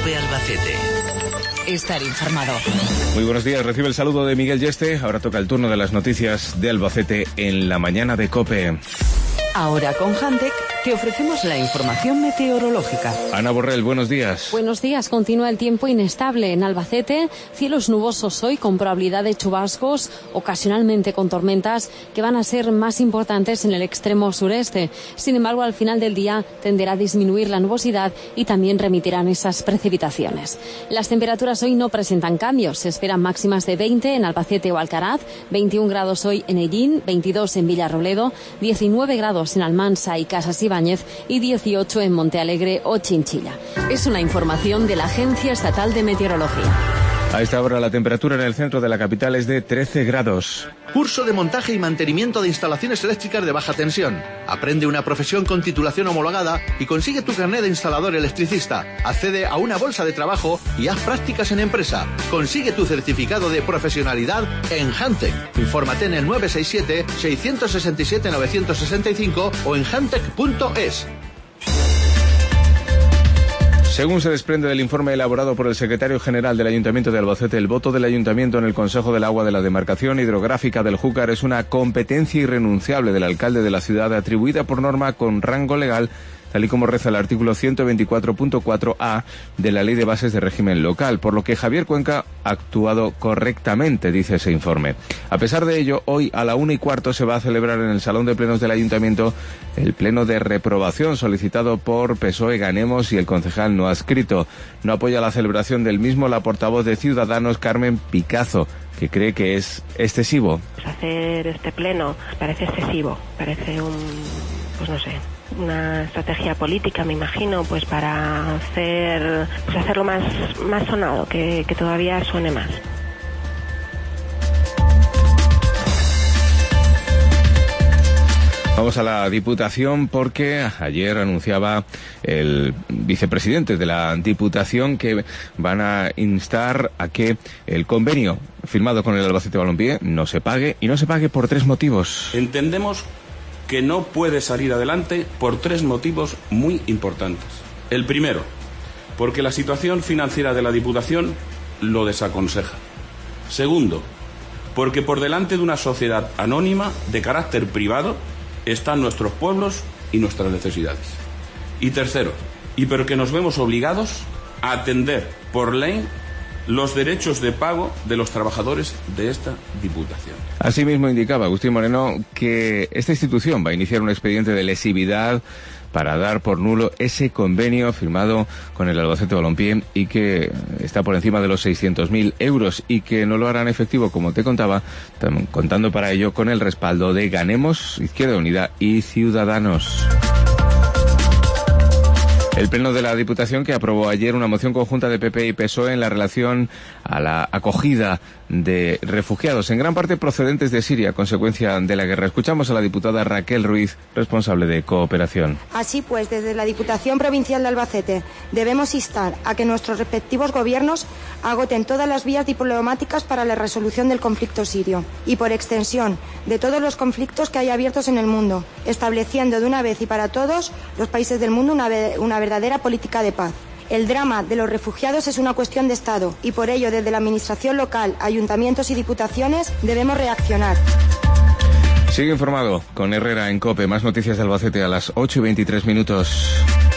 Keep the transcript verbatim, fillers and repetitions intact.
COPE Albacete. Estar informado. Muy buenos días, recibe el saludo de Miguel Yeste. Ahora toca el turno de las noticias de Albacete en la mañana de COPE. Ahora con Hantec te ofrecemos la información meteorológica. Ana Borrell, buenos días. Buenos días. Continúa el tiempo inestable en Albacete. Cielos nubosos hoy con probabilidad de chubascos, ocasionalmente con tormentas que van a ser más importantes en el extremo sureste. Sin embargo, al final del día tenderá a disminuir la nubosidad y también remitirán esas precipitaciones. Las temperaturas hoy no presentan cambios. Se esperan máximas de veinte en Albacete o Alcaraz, veintiún grados hoy en Ellín, veintidós en Villarrobledo, diecinueve grados en Almansa y Casas Ibáñez y dieciocho en Montealegre o Chinchilla. Es una información de la Agencia Estatal de Meteorología. A esta hora la temperatura en el centro de la capital es de trece grados. Curso de montaje y mantenimiento de instalaciones eléctricas de baja tensión. Aprende una profesión con titulación homologada y consigue tu carnet de instalador electricista. Accede a una bolsa de trabajo y haz prácticas en empresa. Consigue tu certificado de profesionalidad en Hantec. Infórmate en el nueve seis siete, seis seis siete, nueve seis cinco o en hantec punto es. Según se desprende del informe elaborado por el secretario general del Ayuntamiento de Albacete, el voto del Ayuntamiento en el Consejo del Agua de la demarcación hidrográfica del Júcar es una competencia irrenunciable del alcalde de la ciudad, atribuida por norma con rango legal, tal y como reza el artículo ciento veinticuatro punto cuatro a de la Ley de Bases de Régimen Local, por lo que Javier Cuenca ha actuado correctamente, dice ese informe. A pesar de ello, hoy a la una y cuarto se va a celebrar en el Salón de Plenos del Ayuntamiento el pleno de reprobación solicitado por P S O E, Ganemos y el concejal no adscrito. No apoya la celebración del mismo la portavoz de Ciudadanos, Carmen Picazo, que cree que es excesivo. Hacer este pleno parece excesivo, parece un, pues no sé, una estrategia política, me imagino, pues para hacer, pues hacerlo más, más sonado, que, que todavía suene más. Vamos a la Diputación porque ayer anunciaba el vicepresidente de la Diputación que van a instar a que el convenio firmado con el Albacete Balompié no se pague, y no se pague por tres motivos. Entendemos que no puede salir adelante por tres motivos muy importantes. El primero, porque la situación financiera de la Diputación lo desaconseja. Segundo, porque por delante de una sociedad anónima de carácter privado están nuestros pueblos y nuestras necesidades. Y tercero, y porque nos vemos obligados a atender por ley los derechos de pago de los trabajadores de esta Diputación. Asimismo indicaba Agustín Moreno que esta institución va a iniciar un expediente de lesividad para dar por nulo ese convenio firmado con el Albacete Balompié y que está por encima de los seiscientos mil euros, y que no lo harán efectivo, como te contaba, contando para ello con el respaldo de Ganemos, Izquierda Unida y Ciudadanos. El Pleno de la Diputación, que aprobó ayer una moción conjunta de P P y P S O E en la relación a la acogida de refugiados, en gran parte procedentes de Siria, a consecuencia de la guerra. Escuchamos a la diputada Raquel Ruiz, responsable de Cooperación. Así pues, desde la Diputación Provincial de Albacete debemos instar a que nuestros respectivos gobiernos agoten todas las vías diplomáticas para la resolución del conflicto sirio y, por extensión, de todos los conflictos que hay abiertos en el mundo, estableciendo de una vez y para todos los países del mundo una, una verdadera política de paz. El drama de los refugiados es una cuestión de Estado y por ello desde la Administración local, ayuntamientos y diputaciones debemos reaccionar. Sigue informado con Herrera en COPE. Más noticias de Albacete a las ocho y veintitrés minutos.